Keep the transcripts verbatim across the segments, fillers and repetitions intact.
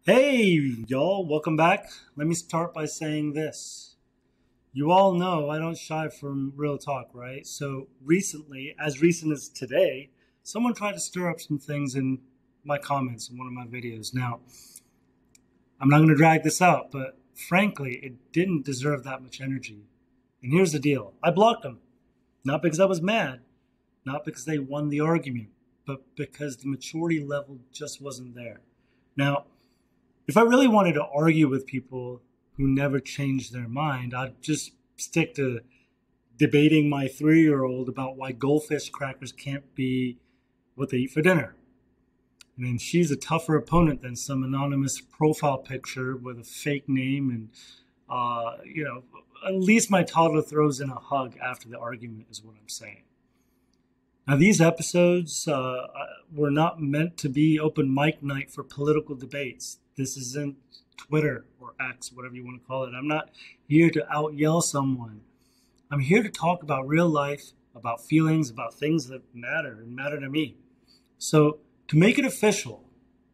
Hey, y'all, welcome back. Let me start by saying this. You all know I don't shy from real talk, right? So recently, as recent as today, someone tried to stir up some things in my comments in one of my videos. Now, I'm not going to drag this out, but frankly, it didn't deserve that much energy. And here's the deal. I blocked them. Not because I was mad, not because they won the argument, but because the maturity level just wasn't there. Now, if I really wanted to argue with people who never changed their mind, I'd just stick to debating my three year old about why goldfish crackers can't be what they eat for dinner. I mean, she's a tougher opponent than some anonymous profile picture with a fake name. And, uh, you know, at least my toddler throws in a hug after the argument, is what I'm saying. Now, these episodes uh, were not meant to be open mic night for political debates. This isn't Twitter or X, whatever you want to call it. I'm not here to out yell someone. I'm here to talk about real life, about feelings, about things that matter and matter to me. So, to make it official,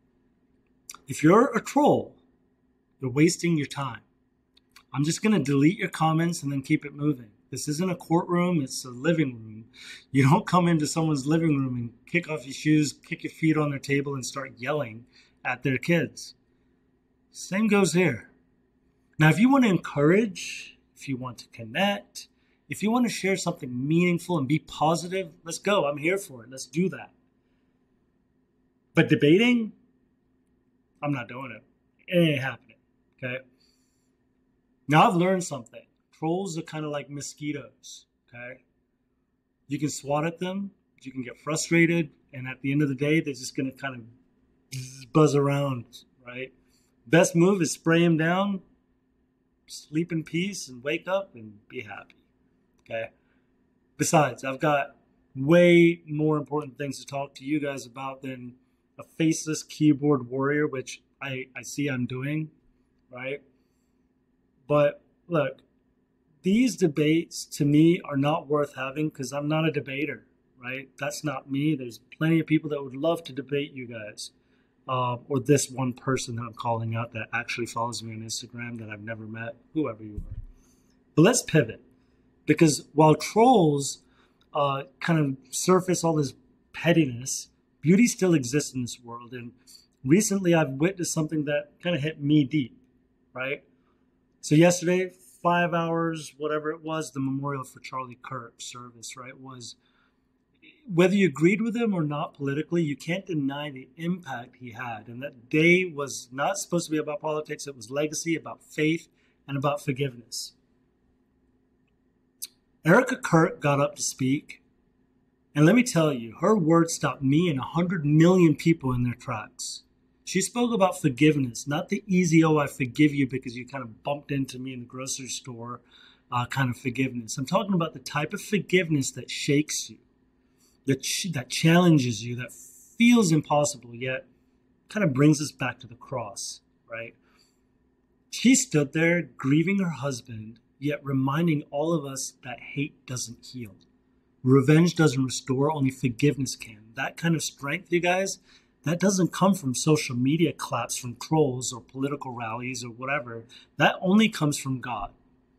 if you're a troll, you're wasting your time. I'm just going to delete your comments and then keep it moving. This isn't a courtroom, it's a living room. You don't come into someone's living room and kick off your shoes, kick your feet on their table, and start yelling at their kids. Same goes here. Now, if you want to encourage, if you want to connect, if you want to share something meaningful and be positive, let's go. I'm here for it. Let's do that. But debating, I'm not doing it. It ain't happening, okay? Now, I've learned something. Trolls are kind of like mosquitoes, okay? You can swat at them, you can get frustrated, and at the end of the day, they're just going to kind of buzz around, right? Best move is spray them down, sleep in peace, and wake up and be happy, okay? Besides, I've got way more important things to talk to you guys about than a faceless keyboard warrior, which I, I see I'm doing, right? But look, these debates to me are not worth having because I'm not a debater, right? That's not me. There's plenty of people that would love to debate you guys, uh, or this one person that I'm calling out that actually follows me on Instagram that I've never met, whoever you are. But let's pivot, because while trolls uh, kind of surface all this pettiness, beauty still exists in this world. And recently I've witnessed something that kind of hit me deep, right? So yesterday, five hours, whatever it was, the memorial for Charlie Kirk service, right, was, whether you agreed with him or not politically, you can't deny the impact he had. And that day was not supposed to be about politics. It was legacy, about faith, and about forgiveness. Erica Kirk got up to speak. And let me tell you, her words stopped me and one hundred million people in their tracks. She spoke about forgiveness, not the easy, oh, I forgive you because you kind of bumped into me in the grocery store uh, kind of forgiveness. I'm talking about the type of forgiveness that shakes you, that, ch- that challenges you, that feels impossible, yet kind of brings us back to the cross, right? She stood there grieving her husband, yet reminding all of us that hate doesn't heal. Revenge doesn't restore, only forgiveness can. That kind of strength, you guys, that doesn't come from social media claps from trolls or political rallies or whatever. That only comes from God.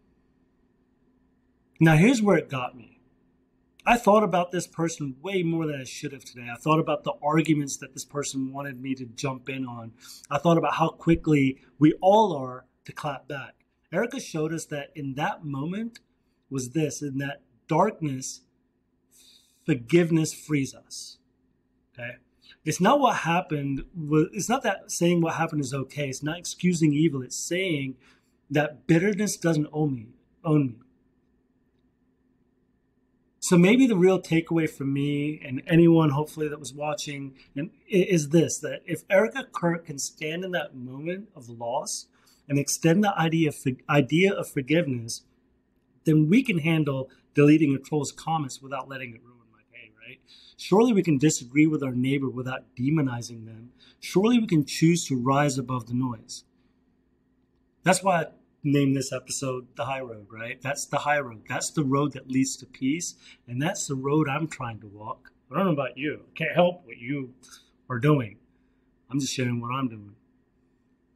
Now, here's where it got me. I thought about this person way more than I should have today. I thought about the arguments that this person wanted me to jump in on. I thought about how quickly we all are to clap back. Erica showed us that in that moment was this, in that darkness, forgiveness frees us, okay? It's not what happened. It's not that saying what happened is okay. It's not excusing evil. It's saying that bitterness doesn't own me. Own me. So maybe the real takeaway for me and anyone hopefully that was watching is this, that if Erica Kirk can stand in that moment of loss and extend the idea of, idea of forgiveness, then we can handle deleting a troll's comments without letting it ruin my day, right? Surely we can disagree with our neighbor without demonizing them. Surely we can choose to rise above the noise. That's why I named this episode The High Road, right? That's the high road. That's the road that leads to peace. And that's the road I'm trying to walk. I don't know about you. I can't help what you are doing. I'm just sharing what I'm doing.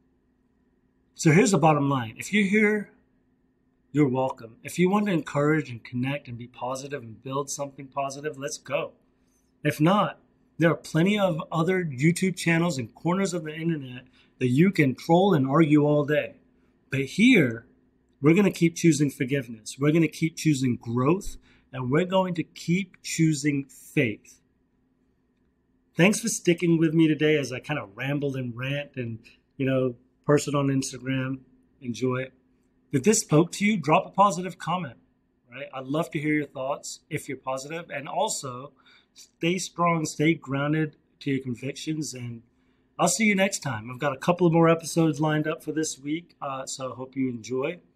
So here's the bottom line. If you're here, you're welcome. If you want to encourage and connect and be positive and build something positive, let's go. If not, there are plenty of other YouTube channels and corners of the internet that you can troll and argue all day. But here, we're going to keep choosing forgiveness. We're going to keep choosing growth, and we're going to keep choosing faith. Thanks for sticking with me today as I kind of rambled and rant and, you know, post it on Instagram. Enjoy it. If this spoke to you, drop a positive comment, right? I'd love to hear your thoughts if you're positive. And also, stay strong, stay grounded to your convictions, and I'll see you next time. I've got a couple of more episodes lined up for this week, uh, so I hope you enjoy.